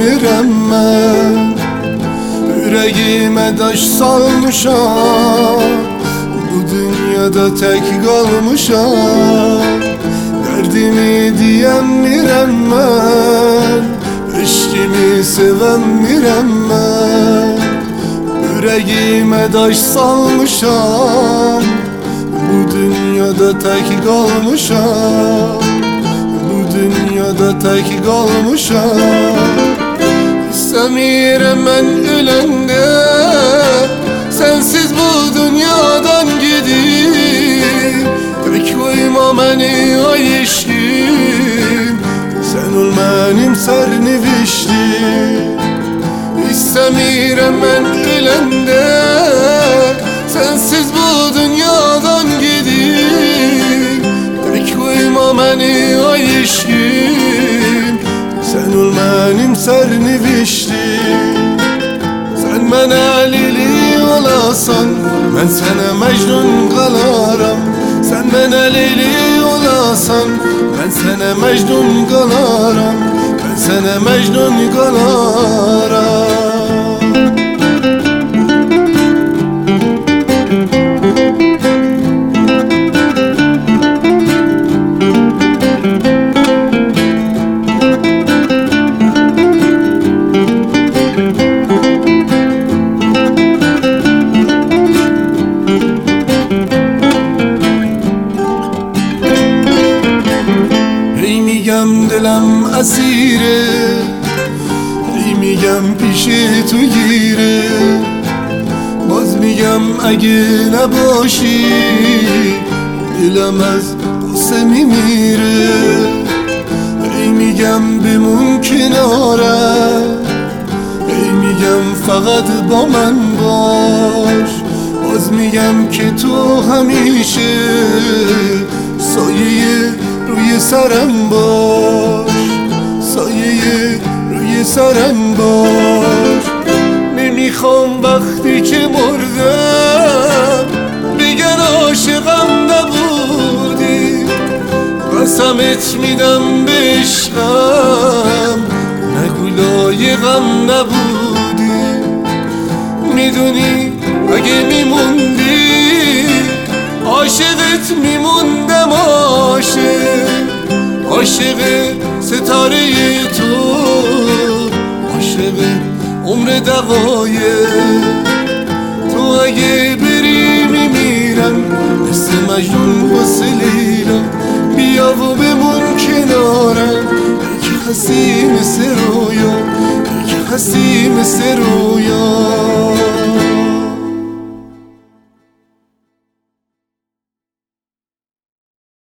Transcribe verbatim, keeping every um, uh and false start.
میرم من Yüreğime taş salmışam Bu dünyada tek kalmışam Derdimi diyen mirem ben Eşkimi seven mirem ben Yüreğime taş salmışam Bu dünyada tek kalmışam Bu dünyada tek kalmışam İstemiyorum ben ölende Sensiz bu dünyadan gidip Tek koyma beni ay eşkim Sen ol benim serniviştim İstemiyorum ben ölende Sensiz bu dünyadan gidip Tek koyma beni ay eşkim Sen ol benim serniviştim Sen bana Leyli olasan Ben sana Mecnun kalaram Sen bana Leyli olasan Ben sana Mecnun kalaram Ben sana Mecnun kalaram میگم دلم اسیره ای میگم پیش تو گیره باز میگم اگه نباشی دلم از غصه میمیره ای میگم بمون کنارم ای میگم فقط با من باش باز میگم که تو همیشه سایه روی سرم باش سایه روی سرم باش نمیخوام وقتی که مردم بگن عاشقم نبودی قسمت میدم به عشقم نگو لایقم نبودی میدونی اگه میموندی عاشقت میموندم عاشق عاشق ستاره تو عاشق عمر دقایق تو اگه بری میمیرم مثل مجنون واسه لیلا بیا و بمون کنارم یکی هستی مثل رویا یکی هستی مثل رویا